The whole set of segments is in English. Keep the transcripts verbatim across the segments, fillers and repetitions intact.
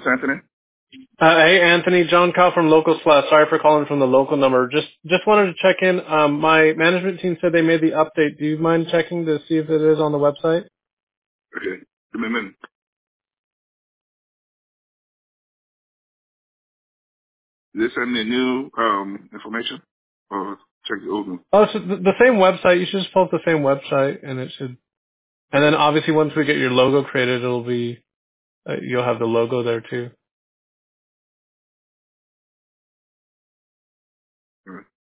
this Anthony? Uh, hey, Anthony, John Cow from Local Slash. Sorry for calling from the local number. Just just wanted to check in. Um, my management team said they made the update. Do you mind checking to see if it is on the website? Okay. Give me a minute. Did they send me a new um, information? Or check the old one? Oh, so the, the same website. You should just pull up the same website, and it should. And then obviously once we get your logo created, it'll be uh, you'll have the logo there too. All right.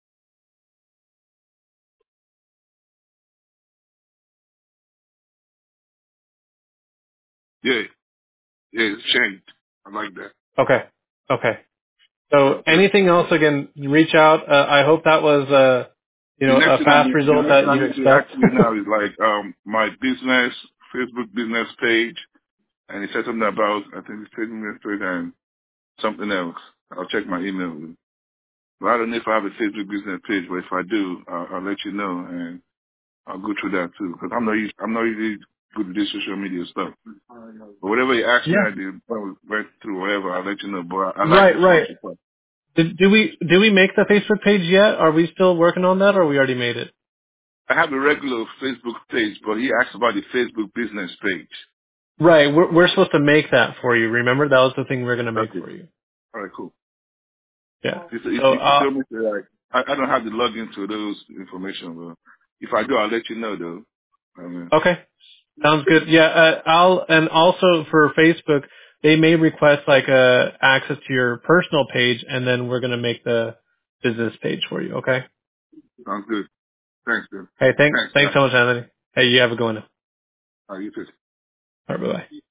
Yeah. Yeah, it's changed. I like that. Okay. Okay. So Yeah. anything else, again, reach out. Uh, I hope that was uh, you The know next a thing I fast need, the result next thing that I you need to expect. actually now is like um my business, Facebook business page, and it said something about, I think it's business page and something else. I'll check my email. But I don't know if I have a Facebook business page, but if I do, I'll, I'll let you know, and I'll go through that too. Because I'm not, us- I'm not really good with this social media stuff. But whatever you ask me, Yeah. I did, I went through whatever, I'll let you know. But I, I like Right. this one Right. so far. Did, do we do we make the Facebook page yet? Are we still working on that, or we already made it? I have a regular Facebook page, but he asked about the Facebook business page. Right. We're we're supposed to make that for you. Remember, that was the thing we we're gonna make Okay. for you. All right, cool. Yeah. If, if, So if you uh, tell me, to, like, I, I don't have the login to those information, but if I do, I'll let you know, though. I mean, okay, sounds good. Yeah. Uh, I'll and also for Facebook, they may request like uh access to your personal page, and then we're gonna make the business page for you. Okay. sounds good. Thanks, dude. Hey, thanks Thanks, thanks man. so much, Anthony. Hey, you have a good one. All right, you too. All right. Bye bye.